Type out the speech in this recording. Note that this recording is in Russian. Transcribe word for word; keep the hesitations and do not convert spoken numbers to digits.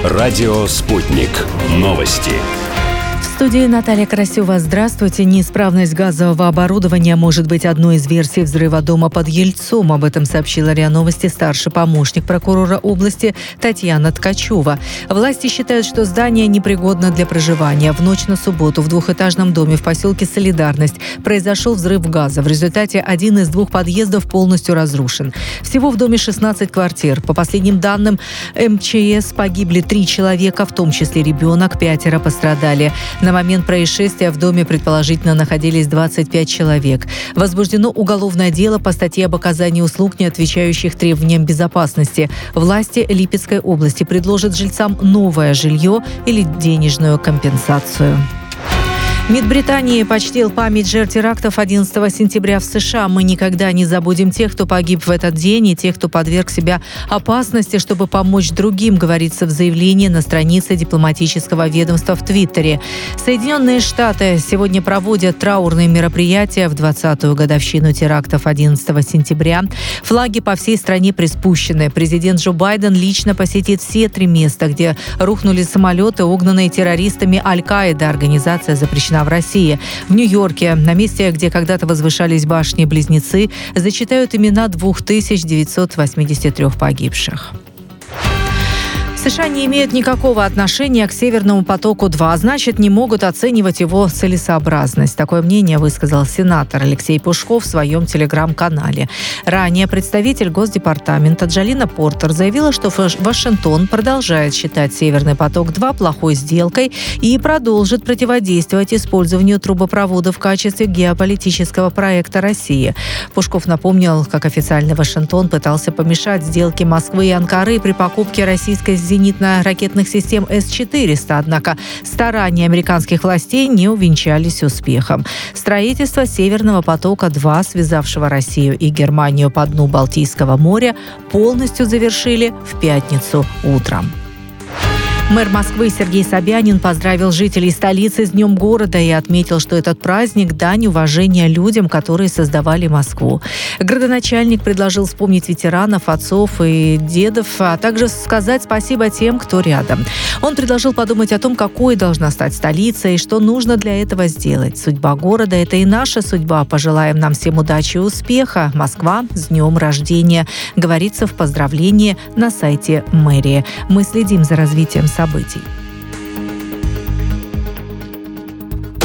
Радио «Спутник». Новости. В студии Наталья Карасева. Здравствуйте. Неисправность газового оборудования может быть одной из версий взрыва дома под Ельцом. Об этом сообщила РИА Новости старший помощник прокурора области Татьяна Ткачева. Власти считают, что здание непригодно для проживания. В ночь на субботу в двухэтажном доме в поселке Солидарность произошел взрыв газа. В результате один из двух подъездов полностью разрушен. Всего в доме шестнадцать квартир. По последним данным эм че эс погибли три человека, в том числе ребенок, пятеро пострадали. На момент происшествия в доме предположительно находились двадцать пять человек. Возбуждено уголовное дело по статье об оказании услуг, не отвечающих требованиям безопасности. Власти Липецкой области предложат жильцам новое жилье или денежную компенсацию. МИД Британии почтил память жертв терактов одиннадцатого сентября в США. Мы никогда не забудем тех, кто погиб в этот день, и тех, кто подверг себя опасности, чтобы помочь другим, говорится в заявлении на странице дипломатического ведомства в Твиттере. Соединенные Штаты сегодня проводят траурные мероприятия в двадцатую годовщину терактов одиннадцатого сентября. Флаги по всей стране приспущены. Президент Джо Байден лично посетит все три места, где рухнули самолеты, угнанные террористами Аль-Каида. Организация запрещена в России. В Нью-Йорке, на месте, где когда-то возвышались башни-близнецы, зачитают имена две тысячи девятьсот восемьдесят три погибших. США не имеют никакого отношения к «Северному потоку-два», значит, не могут оценивать его целесообразность. Такое мнение высказал сенатор Алексей Пушков в своем телеграм-канале. Ранее представитель Госдепартамента Джалина Портер заявила, что Вашингтон продолжает считать «Северный поток-два» плохой сделкой и продолжит противодействовать использованию трубопровода в качестве геополитического проекта России. Пушков напомнил, как официальный Вашингтон пытался помешать сделке Москвы и Анкары при покупке российской земли зенитно-ракетных систем эс четыреста, однако старания американских властей не увенчались успехом. Строительство «Северного потока-два», связавшего Россию и Германию по дну Балтийского моря, полностью завершили в пятницу утром. Мэр Москвы Сергей Собянин поздравил жителей столицы с Днем города и отметил, что этот праздник – дань уважения людям, которые создавали Москву. Градоначальник предложил вспомнить ветеранов, отцов и дедов, а также сказать спасибо тем, кто рядом. Он предложил подумать о том, какой должна стать столица и что нужно для этого сделать. Судьба города – это и наша судьба. Пожелаем нам всем удачи и успеха. Москва с днем рождения, говорится в поздравлении на сайте мэрии. Мы следим за развитием событий.